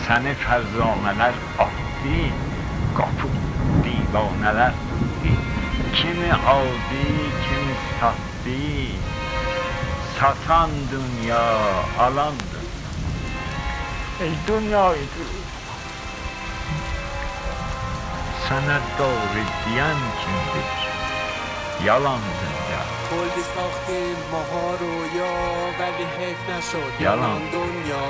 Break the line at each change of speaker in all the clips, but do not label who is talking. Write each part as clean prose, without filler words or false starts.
Səni fərzamələr atdı, qapı divanələr tutdu. Kimi aldı, kimi sattı, satan dünya, alan dünya. Ey dünyaydı, sənə doğru deyən kimdir? Yalan dünya.
کلی ساختیم ماها رویا ولی حیف نشد
یالان
دنیا.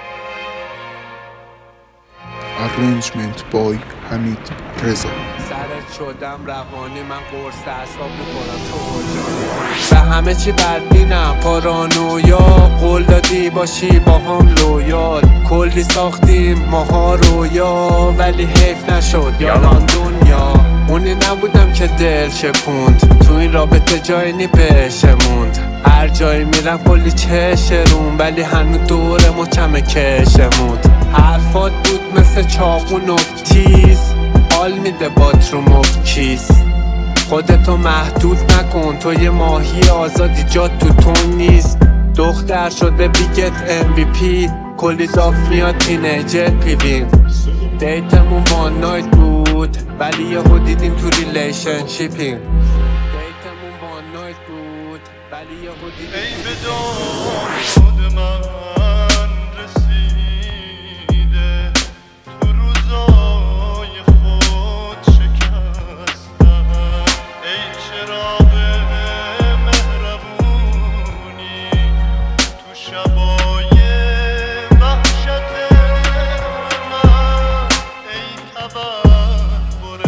Arrangement by حمید رضا.
سرت شدم روانی من قرص اعصاب میخورم تو کجا. به همه چی بدبینم پارانویا، قول دادی باشی با هم لویال. کلی ساختیم ماها رویا ولی حیف نشد یالان دنیا. اونی نبودم که دل شکوند، تو این رابطه جایی نی بشه موند. هر جایی میرم کلی چشرون ولی هنو دور ما کمه کشموند. حرفات بود مثل چاقون و تیز، حال میده بات رو مفت کیس. خودتو محدود نکن، تو یه ماهی آزادی جات تو تون نیست. دختر شده بیگت MVP، کلی داف میاد تینیجر پیوین. دیتمون وان نایت بود ولی یهو دیدیم تو ریلیشنشیپیم. دیتمون وان نایت بود ولی یهو دیدیم
ای به داد من رسیده، تو روزای خود شکستم. ای چراغ مهربونی تو شبای وحشت من. ای تبربر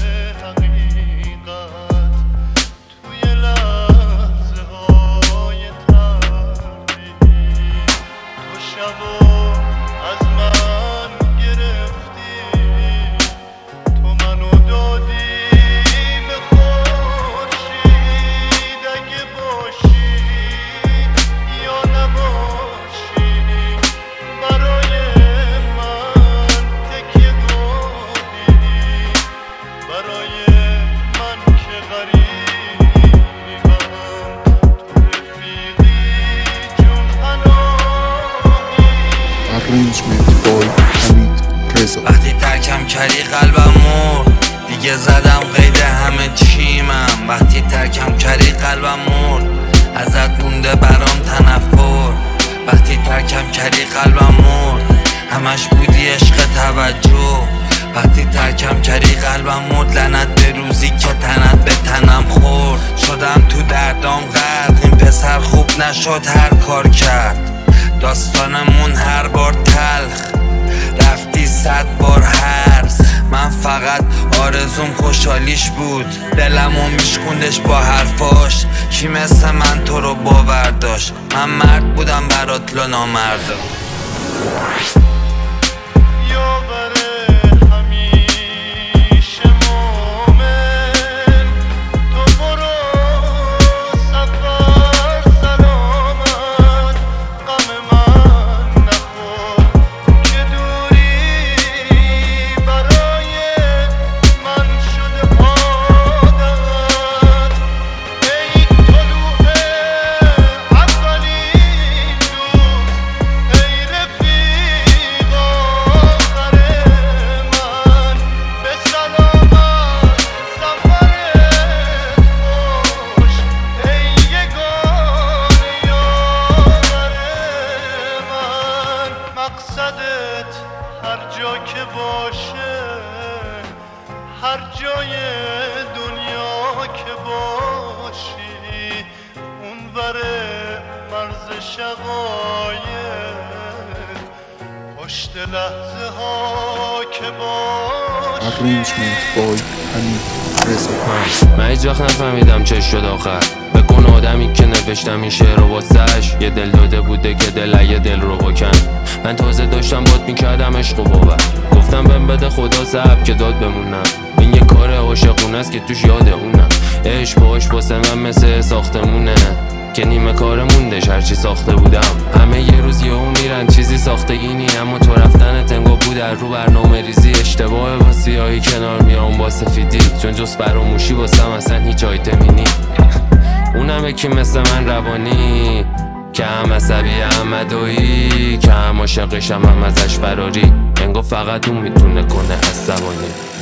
حقیقت توی لحظه های تردید. تو شبو از من گرفتی، تو منو دادی به خورشید. اگه باشی یا نباشی برای من تکیه گاهی، برای من که غریبم تو رفیقی جون پناهی.
Arrangement by حمید رضا.
وقتی ترکم کردی قلبم مرد، دیگه زدم قید همه چیمم. وقتی ترکم کردی قلبم مرد، ازت مونده برام تنفر. وقتی ترکم کردی قلبم مرد، همش بودی عشق توجه. وقتی ترکم کردی قلبم مرد، لعنت به روزی که تنت به تنم خورد. شدم تو دردام غرق، این پسر خوب نشد هر کار کرد. داستانمون هر بار تلخ، رفتی 100 بار هرز. من فقط آرزوم خوشحالیش بود، دلمو میشکوندش با حرفاش. کی مثل من تو رو باور داشت؟ من مرد بودم برات لو نامردا.
یاور همیشه مومن، تو برو سفر سلامت. غم من نخور که دوری برای من شده عادت. ای طلوع اولین روز، ای رفیق آخر من. به سلامت سفرت خوش، ای یگانه یاور من. مقصدت هر جا که باشه، هر جای دنیا که باشی، اونور مرز شقایق، پشت لحظه ها که باشی.
Arrangement by حمید رضا.
من هیچ وقت نفهمیدم چه شد آخر. بکن آدمی که نوشتم این شعر رو واسش، یه دل داده بوده که دل یه دل رو بکن. من تازه داشتم باد میکردم عشق و باور، گفتم بهم بده خدا صبر که داد بمونم. این یه کار عاشقونه است که توش یاد اونم. عشق باش واسه من مثل ساختمونه که نیمه کار موندش هرچی ساخته بودم. همه یه روز یهو میرن چیزی ساختگی نی، اما تو رفتن تنگو بود در رو برنامه ریزی. اشتباه با سیاهی کنار میام با سفیدی، چون جز فراموشی واسم اصلا هیچ آیتمی نی. اونم یکی مثل من روانی، که هم عصبی هم مدعی، که هم عاشقشم هم ازش فراری، انگار فقط اون میتونه کنه عصبانی.